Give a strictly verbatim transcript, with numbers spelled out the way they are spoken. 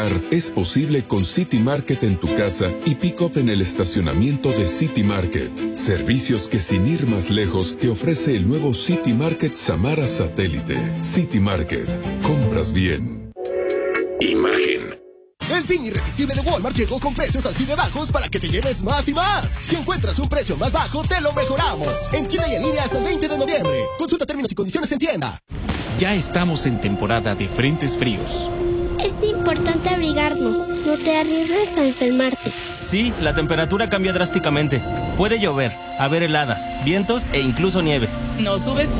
Es posible con City Market en tu casa y pick-up en el estacionamiento de City Market. Servicios que sin ir más lejos te ofrece el nuevo City Market Samara Satélite. City Market. Compras bien. Imagen. El fin irresistible de Walmart llegó con precios así de bajos para que te lleves más y más. Si encuentras un precio más bajo, te lo mejoramos. En tienda y en línea hasta el veinte de noviembre. Consulta términos y condiciones en tienda. Ya estamos en temporada de frentes fríos. Es importante abrigarnos, no te arriesgues a enfermarte. Sí, la temperatura cambia drásticamente. Puede llover, haber heladas, vientos e incluso nieve. No subestimes